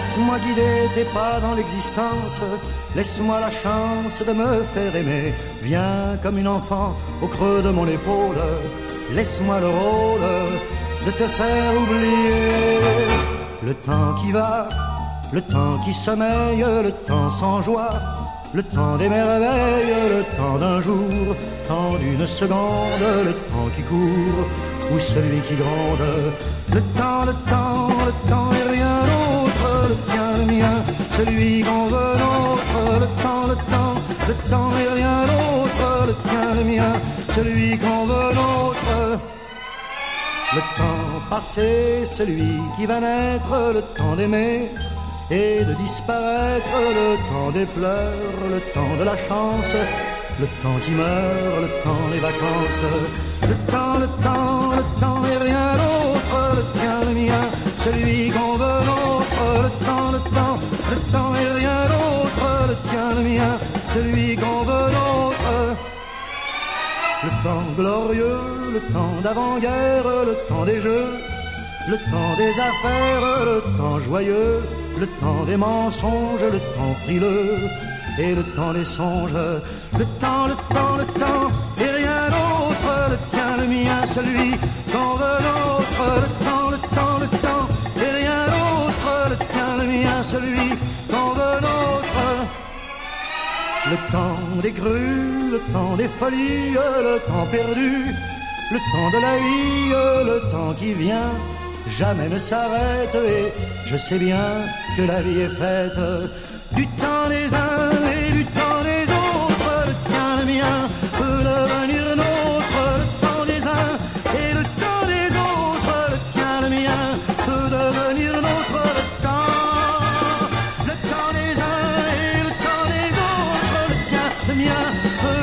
Laisse-moi guider tes pas dans l'existence, laisse-moi la chance de me faire aimer. Viens comme une enfant au creux de mon épaule, laisse-moi le rôle de te faire oublier. Le temps qui va, le temps qui sommeille, le temps sans joie, le temps des merveilles, le temps d'un jour, temps d'une seconde, le temps qui court, ou celui qui gronde. Le temps et rien d'autre, le tien, le mien, celui qu'on veut nôtre. Le temps et rien d'autre, le tien, le mien, celui qu'on veut nôtre. Le temps passé, celui qui va naître, le temps d'aimer et de disparaître, le temps des pleurs, le temps de la chance, le temps qui meurt, le temps des vacances. Le temps et rien d'autre, le tien, le mien, celui qu'on veut nôtre. Le temps et rien d'autre, le tien, le mien, celui qu'on veut nôtre. Le temps glorieux, le temps d'avant-guerre, le temps des jeux, le temps des affaires, le temps joyeux, le temps des mensonges, le temps frileux et le temps des songes. Le temps et rien d'autre, le tien, le mien, celui qu'on veut nôtre. Le temps et rien d'autre, le tien, le mien, celui qu'on veut nôtre. Le temps des crues, le temps des folies, le temps perdu, le temps de la vie, le temps qui vient, jamais ne s'arrête. Et je sais bien que la vie est faite du temps des uns et du temps des autres. Le tien, le mien, peut devenir nôtre. Le temps des uns et le temps des autres. Le tien, le mien, peut devenir nôtre. Le temps des uns et le temps des autres. Le tien, le mien, peut